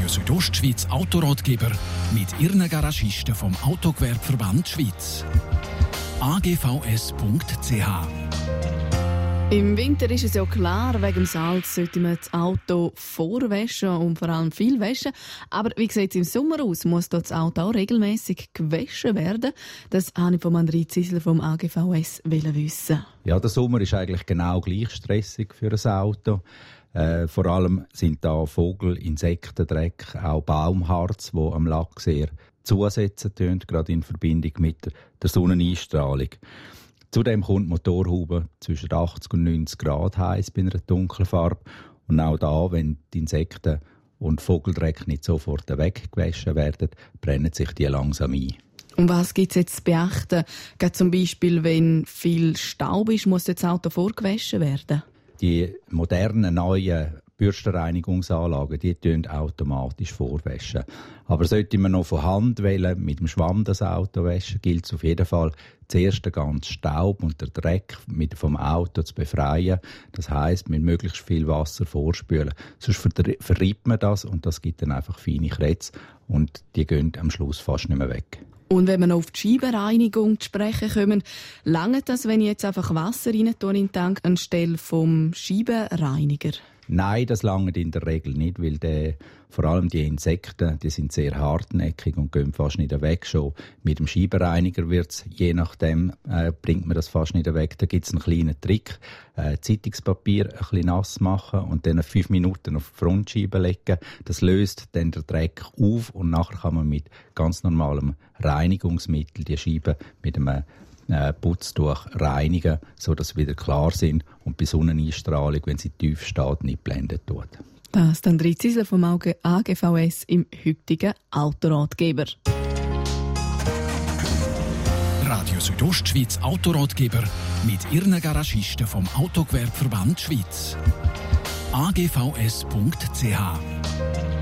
Südostschweiz Autoratgeber mit ihren Garagisten vom Autogewerbeverband Schweiz. agvs.ch. Im Winter ist es ja klar, wegen dem Salz sollte man das Auto vorwaschen und vor allem viel waschen. Aber wie sieht es im Sommer aus? Muss das Auto auch regelmäßig gewaschen werden? Das wollte ich von André Zisler vom AGVS wissen. Ja, der Sommer ist eigentlich genau gleich stressig für ein Auto. Vor allem sind da Vogel, Insekten, Dreck, auch Baumharz, wo am Lack sehr zusetzen tun, gerade in Verbindung mit der Sonneneinstrahlung. Zudem kommt die Motorhaube zwischen 80 und 90 Grad heiß bei einer dunklen Farbe. Und auch da, wenn die Insekten und Vogeldreck nicht sofort weggewaschen werden, brennen sich die langsam ein. Und was gibt es jetzt zu beachten? Gerade zum Beispiel, wenn viel Staub ist, muss das Auto vorgewaschen werden? Die modernen, neuen Bürstenreinigungsanlagen, die tun automatisch vorwaschen. Aber sollte man noch von Hand wählen, mit dem Schwamm das Auto waschen, gilt es auf jeden Fall, zuerst den ganzen Staub und den Dreck vom Auto zu befreien. Das heisst, mit möglichst viel Wasser vorspülen. Sonst verreibt man das und das gibt dann einfach feine Krätze und die gehen am Schluss fast nicht mehr weg. Und wenn wir noch auf die Scheibenreinigung zu sprechen kommen, langt das, wenn ich jetzt einfach Wasser rein tue in den Tank anstelle vom Scheibenreiniger? Nein, das langt in der Regel nicht, weil vor allem die Insekten, die sind sehr hartnäckig und gehen fast nicht weg. Schon mit dem Scheibenreiniger wird's, je nachdem, bringt man das fast nicht weg. Da gibt's einen kleinen Trick. Zeitungspapier ein bisschen nass machen und dann 5 Minuten auf die Frontscheibe legen. Das löst dann den Dreck auf und nachher kann man mit ganz normalem Reinigungsmittel die Scheibe mit einem Putztuch reinigen, sodass sie wieder klar sind und bei Sonneneinstrahlung, wenn sie tief steht, nicht blendet tut. Das ist André Zisler vom AGVS im heutigen Autoratgeber. Radio Südostschweiz Autoratgeber mit ihren Garagisten vom Autogewerbeverband Schweiz. agvs.ch